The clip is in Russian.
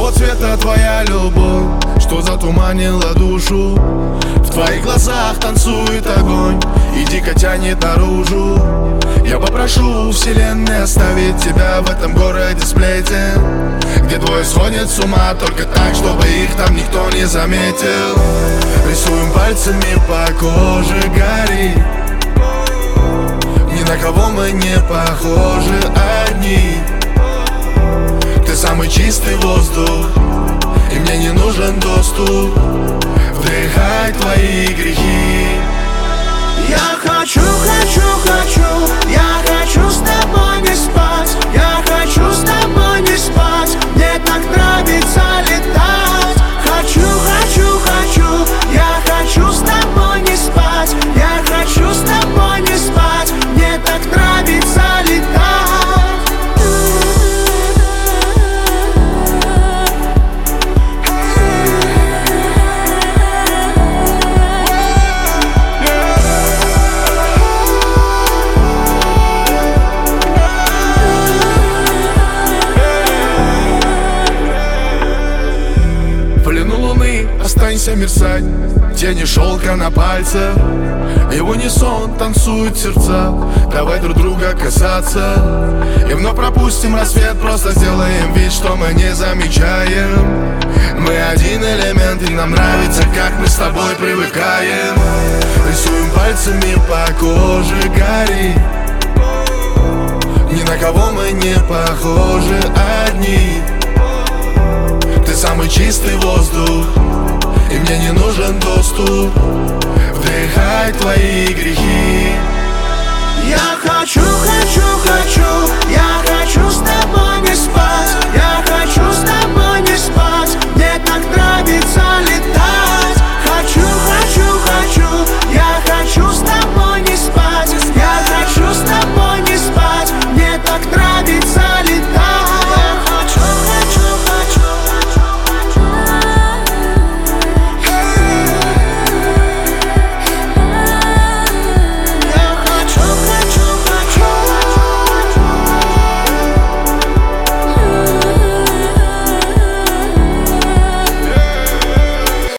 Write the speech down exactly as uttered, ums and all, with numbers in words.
какого цвета твоя любовь, что затуманила душу? В твоих глазах танцует огонь и дико тянет наружу. Я попрошу вселенной оставить тебя в этом городе сплетен, где двое сходят с ума только так, чтобы их там никто не заметил. Рисуем пальцами по коже гори, ни на кого мы не похожи, одни. Ты самый чистый воздух, и мне не нужен доступ вдыхать твои грехи. Я хочу, хочу, хочу, я хочу с тобой не спать. Я хочу с тобой не спать, мне так нравится летать. Хочу, хочу, хочу, я хочу с тобой не спать. Я хочу с тобой не спать, мне так нравится летать. Останься мерцать, тени шелка на пальцах, и в унисон танцуют сердца. Давай друг друга касаться, и вновь пропустим рассвет. Просто сделаем вид, что мы не замечаем. Мы один элемент, и нам нравится, как мы с тобой привыкаем. Рисуем пальцами по коже гори, ни на кого мы не похожи, одни. Ты самый чистый воздух, и мне не нужен доступ вдыхать твои грехи. Я хочу, хочу, хочу, я хочу с тобой не спать.